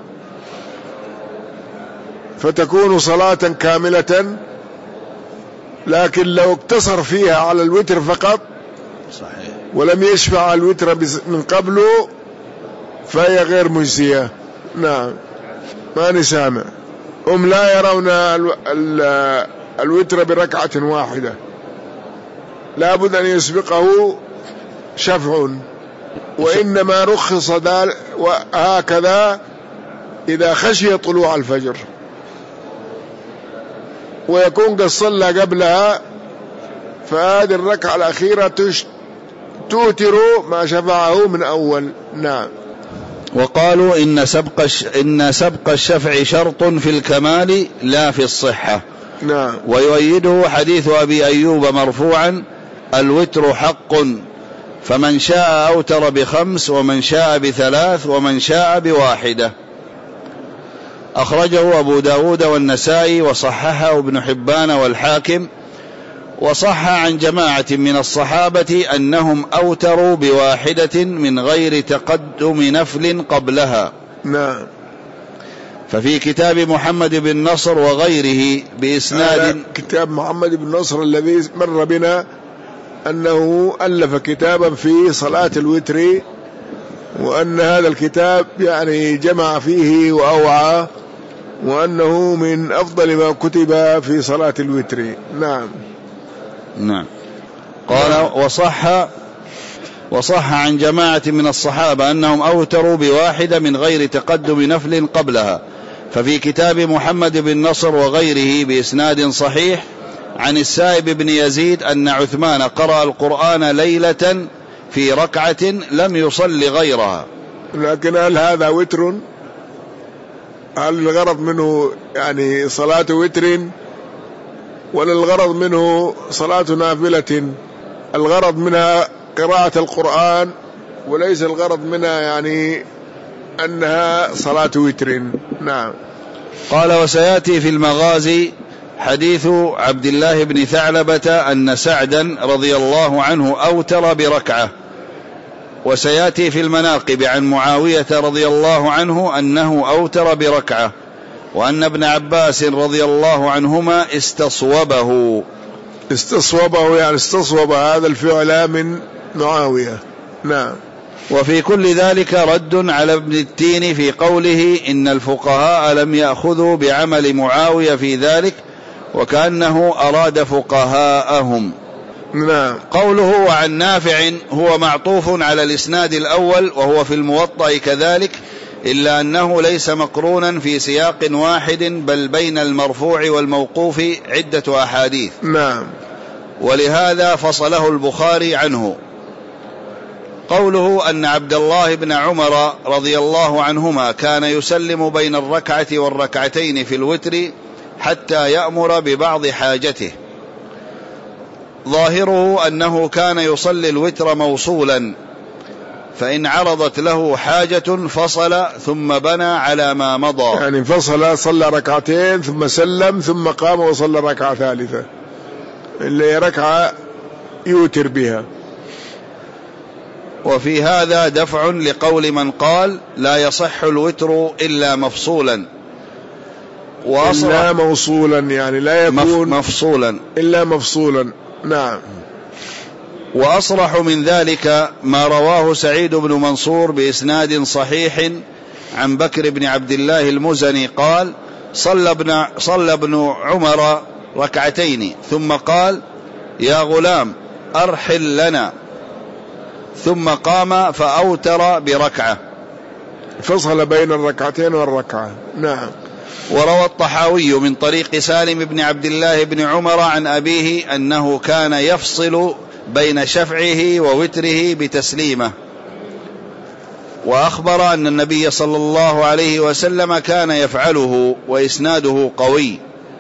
Speaker 1: فتكون صلاة كاملة، لكن لو اقتصر فيها على الوتر فقط
Speaker 2: صحيح
Speaker 1: ولم يشفع الوتر من قبله فهي غير مجزية. نعم. ما نسامع، هم لا يرون الوتر بركعة واحدة، لابد أن يسبقه شفع، وإنما رخص وهكذا إذا خشي طلوع الفجر، ويكون قد صلى قبلها، فهذه الركعة الأخيرة توتر ما شفعه من أول. نعم.
Speaker 2: وقالوا إن سبق إن سبق الشفع شرط في الكمال لا في الصحة.
Speaker 1: نعم.
Speaker 2: ويؤيده حديث أبي أيوب مرفوعا الوتر حق، فمن شاء أوتر بخمس ومن شاء بثلاث ومن شاء بواحدة. أخرجه أبو داود والنسائي وصححه ابن حبان والحاكم، وصح عن جماعة من الصحابة أنهم أوتروا بواحدة من غير تقدم نفل قبلها.
Speaker 1: نعم.
Speaker 2: ففي كتاب محمد بن نصر وغيره بإسناد
Speaker 1: كتاب محمد بن نصر الذي مر بنا أنه ألف كتابا في صلاة الوتر، وأن هذا الكتاب يعني جمع فيه وأوعى، وأنه من أفضل ما كتب في صلاة الوتر. نعم.
Speaker 2: نعم. قال وصح وصح عن جماعة من الصحابة أنهم أوتروا بواحدة من غير تقدم نفل قبلها، ففي كتاب محمد بن نصر وغيره بإسناد صحيح عن السائب بن يزيد أن عثمان قرأ القرآن ليلة في ركعة لم يصل غيرها.
Speaker 1: لكن هل هذا وتر؟ هل الغرض منه يعني صلاة وتر ولا الغرض منه صلاة نافلة؟ الغرض منها قراءة القرآن وليس الغرض منها يعني أنها صلاة وتر. نعم.
Speaker 2: قال وسيأتي في المغازي حديث عبد الله بن ثعلبة أن سعدا رضي الله عنه أوتر بركعة، وسيأتي في المناقب عن معاوية رضي الله عنه أنه أوتر بركعة، وأن ابن عباس رضي الله عنهما استصوبه.
Speaker 1: استصوبه يعني استصوب هذا الفعل من معاوية. نعم.
Speaker 2: وفي كل ذلك رد على ابن التين في قوله إن الفقهاء لم يأخذوا بعمل معاوية في ذلك، وكأنه أراد فقهاءهم.
Speaker 1: نعم.
Speaker 2: قوله وعن نافع هو معطوف على الإسناد الأول وهو في الموطأ كذلك، إلا أنه ليس مقرونا في سياق واحد بل بين المرفوع والموقوف عدة أحاديث.
Speaker 1: نعم.
Speaker 2: ولهذا فصله البخاري عنه. قوله أن عبد الله بن عمر رضي الله عنهما كان يسلم بين الركعة والركعتين في الوتر حتى يأمر ببعض حاجته، ظاهره أنه كان يصلي الوتر موصولا، فإن عرضت له حاجة فصل ثم بنى على ما مضى،
Speaker 1: يعني فصل صلى ركعتين ثم سلم ثم قام وصلى ركعة ثالثة اللي ركعة يوتر بها.
Speaker 2: وفي هذا دفع لقول من قال لا يصح الوتر إلا مفصولا،
Speaker 1: إلا موصولا يعني لا يكون
Speaker 2: مفصولا
Speaker 1: إلا مفصولا. نعم.
Speaker 2: وأصرح من ذلك ما رواه سعيد بن منصور بإسناد صحيح عن بكر بن عبد الله المزني قال صلى ابن, صلى ابن عمر ركعتين ثم قال يا غلام أرحل لنا، ثم قام فأوتر بركعة،
Speaker 1: فصل بين الركعتين والركعة. نعم.
Speaker 2: وروى الطحاوي من طريق سالم بن عبد الله بن عمر عن أبيه أنه كان يفصل بين شفعه ووتره بتسليمه، وأخبر أن النبي صلى الله عليه وسلم كان يفعله، وإسناده قوي.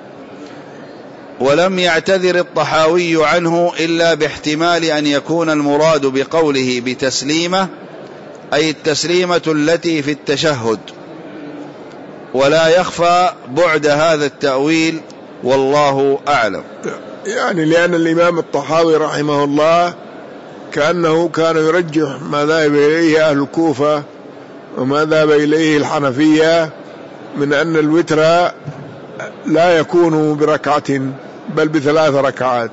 Speaker 2: ولم يعتذر الطحاوي عنه إلا باحتمال أن يكون المراد بقوله بتسليمه أي التسليمة التي في التشهد، ولا يخفى بعد هذا التأويل والله أعلم.
Speaker 1: يعني لأن الإمام الطحاوي رحمه الله كأنه كان يرجح ما ذهب إليه أهل الكوفة وما ذهب إليه الحنفية من أن الوتر لا يكون بركعة بل بثلاث ركعات.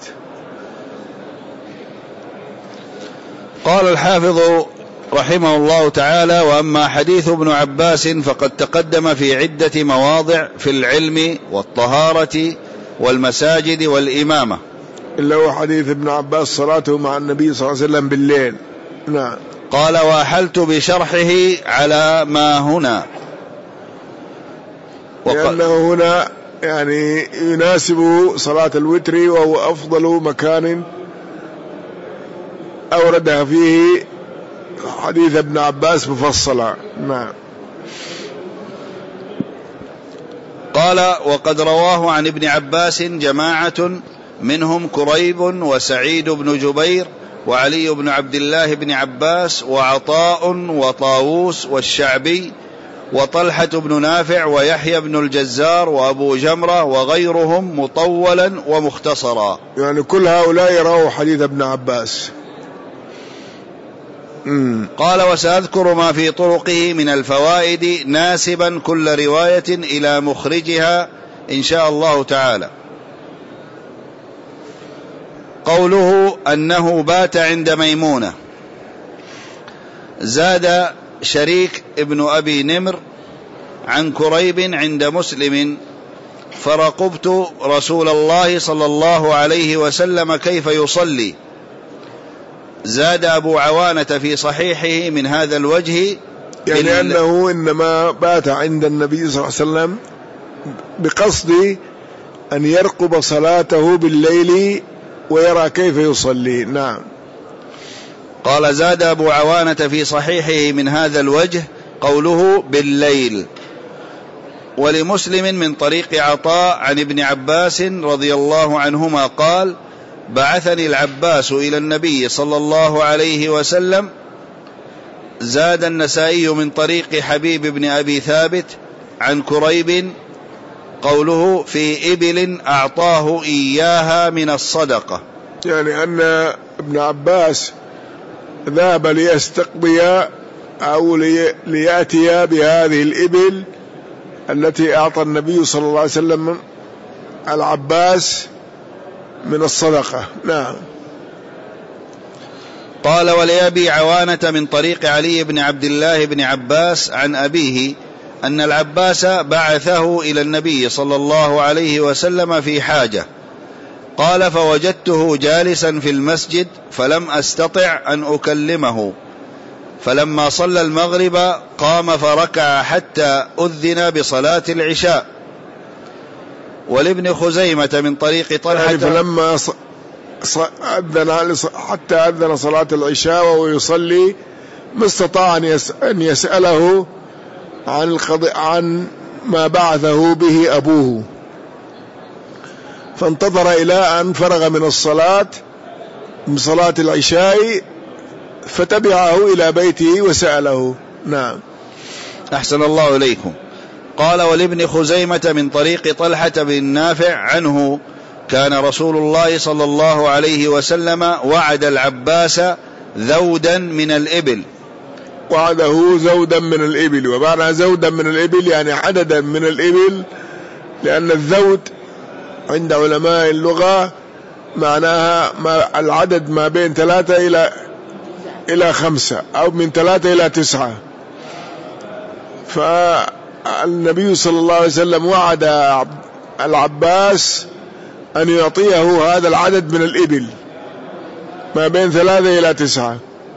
Speaker 2: قال الحافظ رحمه الله تعالى وأما حديث ابن عباس فقد تقدم في عدة مواضع في العلم والطهارة والمساجد والإمامة،
Speaker 1: إلا هو حديث ابن عباس صلاته مع النبي صلى الله عليه وسلم بالليل. نعم.
Speaker 2: قال وأحلت بشرحه على ما هنا،
Speaker 1: لأنه هنا يعني يناسب صلاة الوتر وهو أفضل مكان أوردها فيه حديث ابن عباس مفصلا. نعم.
Speaker 2: قال وقد رواه عن ابن عباس جماعة منهم كريب وسعيد بن جبير وعلي بن عبد الله بن عباس وعطاء وطاووس والشعبي وطلحة بن نافع ويحيى بن الجزار وأبو جمرة وغيرهم مطولا ومختصرا.
Speaker 1: يعني كل هؤلاء يروا حديث ابن عباس.
Speaker 2: مم. قال وسأذكر ما في طرقه من الفوائد ناسبا كل رواية إلى مخرجها إن شاء الله تعالى. قوله أنه بات عند ميمونة. زاد شريك ابن أبي نمر عن كريب عند مسلم: فرقبت رسول الله صلى الله عليه وسلم كيف يصلي. زاد أبو عوانة في صحيحه من هذا الوجه،
Speaker 1: يعني أنه إنما بات عند النبي صلى الله عليه وسلم بقصد أن يرقب صلاته بالليل ويرى كيف يصلي. نعم.
Speaker 2: قال: زاد أبو عوانة في صحيحه من هذا الوجه قوله بالليل. ولمسلم من طريق عطاء عن ابن عباس رضي الله عنهما قال: بعثني العباس إلى النبي صلى الله عليه وسلم. زاد النسائي من طريق حبيب بن أبي ثابت عن كريب قوله في إبل أعطاه إياها من الصدقة،
Speaker 1: يعني أن ابن عباس ذهب ليستقضي أو ليأتي بهذه الإبل التي أعطى النبي صلى الله عليه وسلم العباس من الصدقة. نعم.
Speaker 2: قال: ولأبي عوانة من طريق علي بن عبد الله بن عباس عن أبيه أن العباس بعثه إلى النبي صلى الله عليه وسلم في حاجة. قال: فوجدته جالسا في المسجد فلم أستطع أن أكلمه، فلما صلى المغرب قام فركع حتى أذن بصلاة العشاء. ولابن خزيمة من طريق طلحة،
Speaker 1: يعني فلما ص... ص... أذن حتى أذن صلاة العشاء وهو يصلي ما استطاع أن, يس... أن يسأله عن, القض... عن ما بعثه به أبوه، فانتظر إلى أن فرغ من الصلاة من صلاة العشاء فتبعه إلى بيته وسأله. نعم.
Speaker 2: أحسن الله إليكم. قال: ولابن خزيمة من طريق طلحة بن نافع عنه: كان رسول الله صلى الله عليه وسلم وعد العباس ذودا من الإبل.
Speaker 1: وعده زودا من الإبل، ومعنى زودا من الإبل يعني عددا من الإبل، لأن الذود عند علماء اللغة معناها ما العدد ما بين ثلاثة إلى إلى خمسة أو من ثلاثة إلى تسعة. فالنبي صلى الله عليه وسلم وعد العباس أن يعطيه هذا العدد من الإبل ما بين ثلاثة إلى تسعة،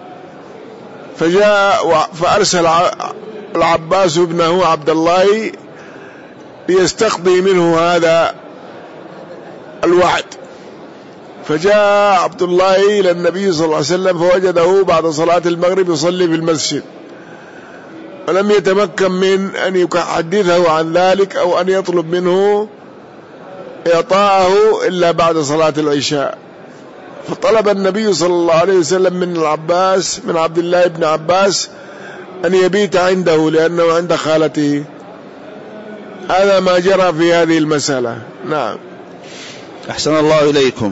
Speaker 1: فجاء فأرسل العباس ابنه عبد الله ليستقضي منه هذا الوعد. فجاء عبد الله إلى النبي صلى الله عليه وسلم فوجده بعد صلاة المغرب يصلي في المسجد، ولم يتمكن من أن يحدثه عن ذلك أو أن يطلب منه إعطاءه إلا بعد صلاة العشاء. فطلب النبي صلى الله عليه وسلم من العباس من عبد الله بن عباس أن يبيت عنده لأنه عند خالته. هذا ما جرى في هذه المسألة. نعم.
Speaker 2: أحسن الله إليكم.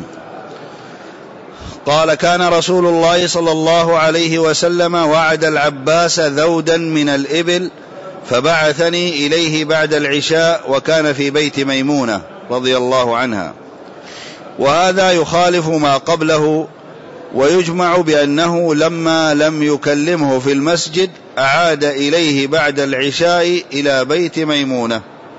Speaker 2: قال: كان رسول الله صلى الله عليه وسلم وعد العباس ذودا من الإبل فبعثني إليه بعد العشاء، وكان في بيت ميمونة رضي الله عنها. وهذا يخالف ما قبله، ويجمع بأنه لما لم يكلمه في المسجد أعاد إليه بعد العشاء إلى بيت ميمونة.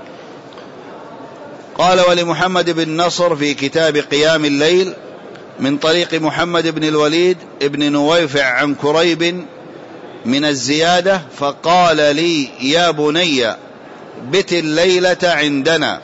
Speaker 2: قال: ولمحمد بن نصر في كتاب قيام الليل من طريق محمد بن الوليد ابن نويفع عن كريب من الزيادة: فقال لي يا بني بت الليلة عندنا.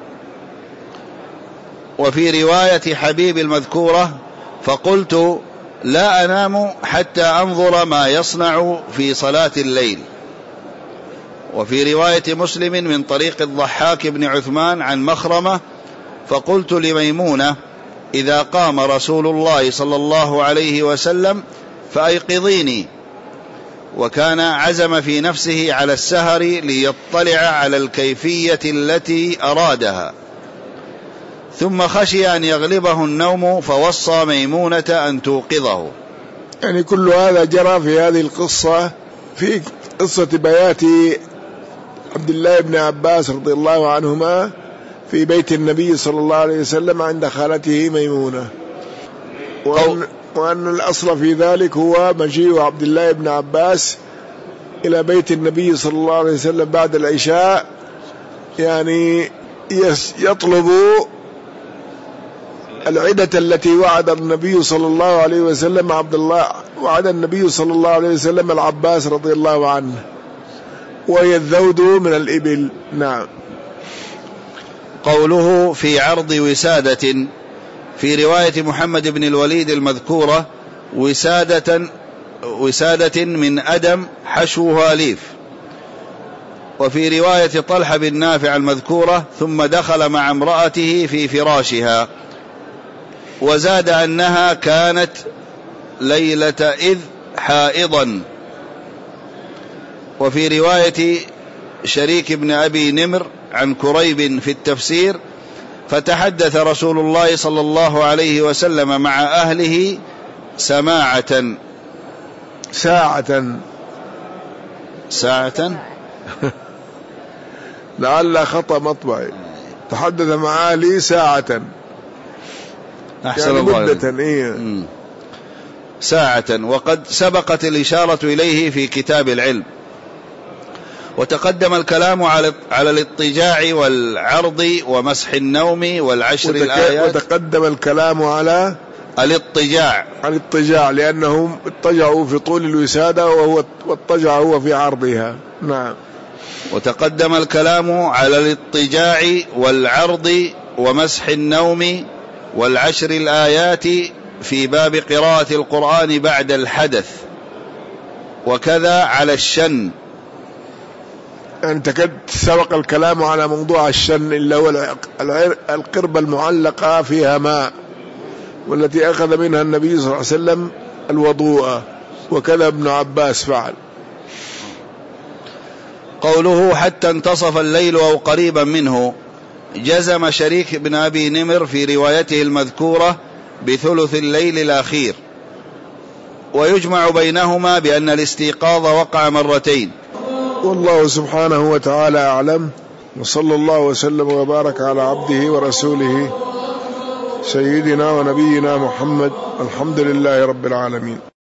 Speaker 2: وفي رواية حبيب المذكورة: فقلت لا أنام حتى أنظر ما يصنع في صلاة الليل. وفي رواية مسلم من طريق الضحاك بن عثمان عن مخرمة: فقلت لميمونة إذا قام رسول الله صلى الله عليه وسلم فأيقظيني. وكان عزم في نفسه على السهر ليطلع على الكيفية التي أرادها، ثم خشي أن يغلبه النوم فوصى ميمونة أن توقظه.
Speaker 1: يعني كل هذا جرى في هذه القصة، في قصة بيات عبد الله بن عباس رضي الله عنهما في بيت النبي صلى الله عليه وسلم عند خالته ميمونة. وأن, وأن الأصل في ذلك هو مجيء عبد الله بن عباس إلى بيت النبي صلى الله عليه وسلم بعد العشاء، يعني يطلب العدة التي وعد النبي صلى الله عليه وسلم عبد الله وعد النبي صلى الله عليه وسلم العباس رضي الله عنه، وهي الذود من الإبل. نعم.
Speaker 2: قوله في عرض وسادة، في رواية محمد بن الوليد المذكورة وسادة وسادة من أدم حشوها ليف، وفي رواية طلحة بن نافع المذكورة ثم دخل مع امرأته في فراشها، وزاد أنها كانت ليلة إذ حائضا. وفي رواية شريك بن أبي نمر عن كريب في التفسير فتحدث رسول الله صلى الله عليه وسلم مع أهله سماعة
Speaker 1: ساعة
Speaker 2: ساعة
Speaker 1: لعل خطأ مطبعي، تحدث مع أهله ساعة
Speaker 2: أحسن
Speaker 1: يعني
Speaker 2: الله
Speaker 1: مدة إيه؟
Speaker 2: ساعة، وقد سبقت الإشارة إليه في كتاب العلم. وتقدم الكلام على على الاضطجاع والعرض ومسح النوم والعشر
Speaker 1: وتك...
Speaker 2: الآيات.
Speaker 1: وتقدم الكلام على
Speaker 2: الاضطجاع
Speaker 1: الاضطجاع لأنهم اضطجعوا في طول الوسادة وهو واضطجع هو في عرضها. نعم.
Speaker 2: وتقدم الكلام على الاضطجاع والعرض ومسح النوم والعشر الآيات في باب قراءة القرآن بعد الحدث، وكذا على الشن.
Speaker 1: يعني تكد سبق الكلام على موضوع الشن اللي هو القربة المعلقة فيها ماء، والتي أخذ منها النبي صلى الله عليه وسلم الوضوء، وكذا ابن عباس فعل.
Speaker 2: قوله حتى انتصف الليل أو قريبا منه، جزم شريك بن أبي نمر في روايته المذكورة بثلث الليل الأخير، ويجمع بينهما بأن الاستيقاظ وقع مرتين.
Speaker 1: والله سبحانه وتعالى أعلم، وصلى الله وسلم وبارك على عبده ورسوله سيدنا ونبينا محمد، الحمد لله رب العالمين.